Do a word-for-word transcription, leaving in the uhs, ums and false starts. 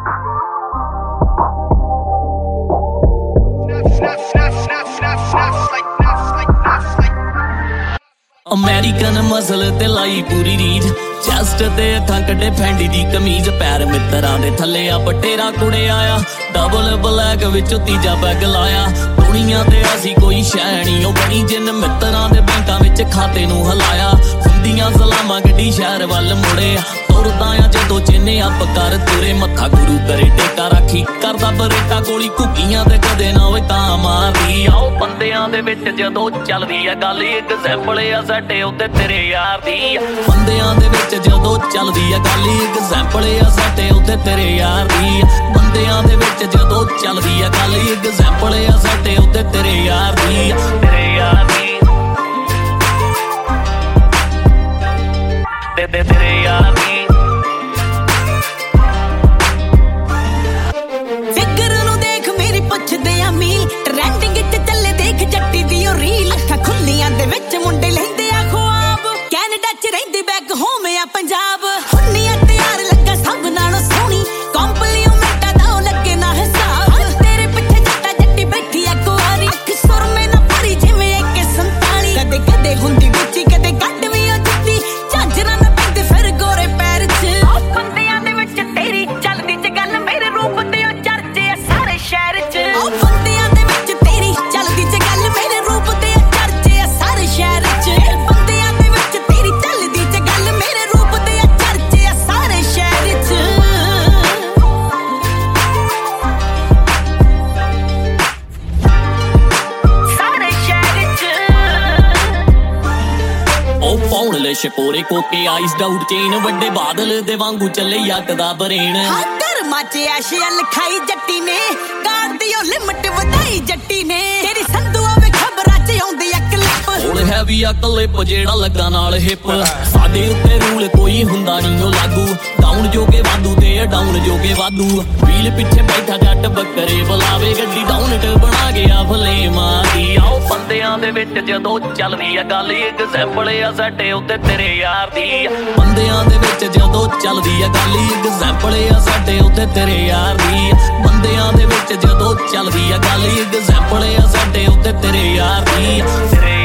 American muscle ते लाई पूरी रीझ chest ते अखां कड्डे फैंडी दी कमीज पैर मित्तरां दे थल्ले आ बटेरा कुड़े आया डबल ब्लैक विचों तीजा बैग लाया दुनिया ते असी कोई शै नी ओ बनी जिन मित्तरां दे बैंकां विच खाते नूं हलाया हुंदियां सलामां गड्डी शहर वल मुड़े तुरदा आ जदों चिन्ने अप कर तुरे मत्था गुरु करे टेका राखी करदा बरेटा गोली घुग्गियां ते कदे ना होए तां मारदी आओ बंदियां दे विच जदों चलदी आ गल इक सैंपल आ साडे उत्ते तेरे यार दी बंदियां दे विच जदों चलदी आ गल इक सैंपल आ साडे उत्ते तेरे यार दी बंदियां दे विच जदों चलदी आ गल इक सैंपल आ साडे उत्ते तेरे यार दी तेरे यार दी ते ते तेरे यार दी ट्रेंडिंग च चले देख जट्टी दी ओ रील अखां खुल्लियां दे विच मुंडे लैंदे आ ख्वाब कैनेडा च रहिंदी बैक होम आ पंजाब हुन्नियां तैयार लगा सब नालों सोहनी कॉम्प्लीमेंटा दा ओ लगे ना हिसाब तेरे पिछे जट्टा जट्टी बैठी आ कुआरी अख सुरमे ना भरी जिवें एक संताली कदे कदे हुंदी गुच्ची कदे कट वी ओ जुत्ती झांजरा ना पैंदे फिर गोरे पैर च ओ बंदियां दे विच तेरी चलदी च गल मेरे रूप ते ओ चर्चे आ सारे शहर च शकोरे कोके आइस डाउट चेन वड्डे बादल दे वांगू चले यक दा बरेन धर्मा च ऐशिया लिखाई जट्टी ने कार दी ओ लिमिट वधाई जट्टी ने तेरी संधू आवे खबरां च आउंदी आ क्लिप हुण हैवी आ क्लिप जेड़ा लगा नाल हिप साडे उत्ते रूल कोई हुंदा नी ओ लागू डाउन जोगे वादू ते डाउन जोगे वादू व्हील पिछे बैठा जट बकरे बुलावे गड्डी डाउन ट बना गया भले मारी आओ बंदियां दे विच जदों चलदी आ गल इक सैंपल आ साडे उत्ते तेरे यार दी बंदियां दे विच जदों चलदी आ गल इक सैंपल आ साडे उत्ते तेरे यार दी बंदियां दे विच जदों चलदी आ गल इक सैंपल आ साडे उत्ते तेरे यार दी तेरे